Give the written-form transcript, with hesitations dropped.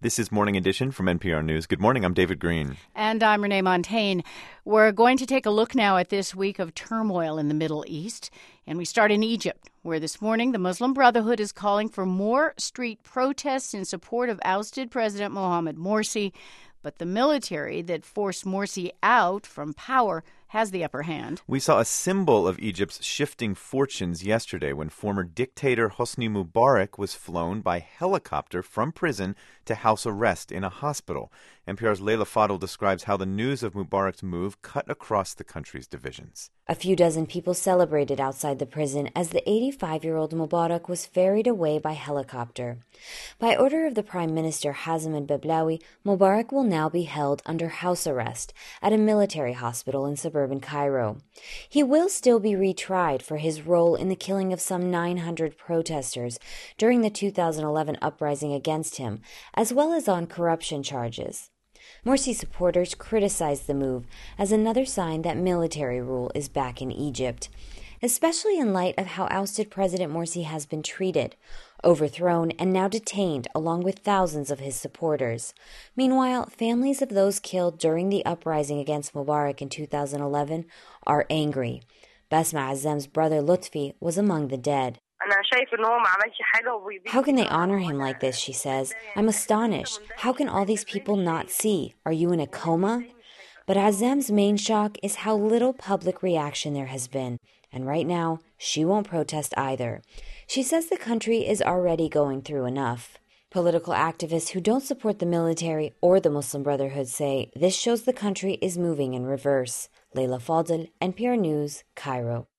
This is Morning Edition from NPR News. Good morning, I'm David Green. And I'm Renee Montagne. We're going to take a look now at this week of turmoil in the Middle East. And we start in Egypt, where this morning the Muslim Brotherhood is calling for more street protests in support of ousted President Mohamed Morsi. But the military that forced Morsi out from power has the upper hand. We saw a symbol of Egypt's shifting fortunes yesterday when former dictator Hosni Mubarak was flown by helicopter from prison to house arrest in a hospital. NPR's Leila Fadel describes how the news of Mubarak's move cut across the country's divisions. A few dozen people celebrated outside the prison as the 85-year-old Mubarak was ferried away by helicopter. By order of the Prime Minister Hazem al-Bablawi, Mubarak will now be held under house arrest at a military hospital in suburban Cairo. He will still be retried for his role in the killing of some 900 protesters during the 2011 uprising against him, as well as on corruption charges. Morsi supporters criticized the move as another sign that military rule is back in Egypt, especially in light of how ousted President Morsi has been treated, overthrown and now detained along with thousands of his supporters. Meanwhile, families of those killed during the uprising against Mubarak in 2011 are angry. Basma Azam's brother Lutfi was among the dead. How can they honor him like this, she says. I'm astonished. How can all these people not see? Are you in a coma? But Azam's main shock is how little public reaction there has been. And right now, she won't protest either. She says the country is already going through enough. Political activists who don't support the military or the Muslim Brotherhood say this shows the country is moving in reverse. Leila Fadel, NPR News, Cairo.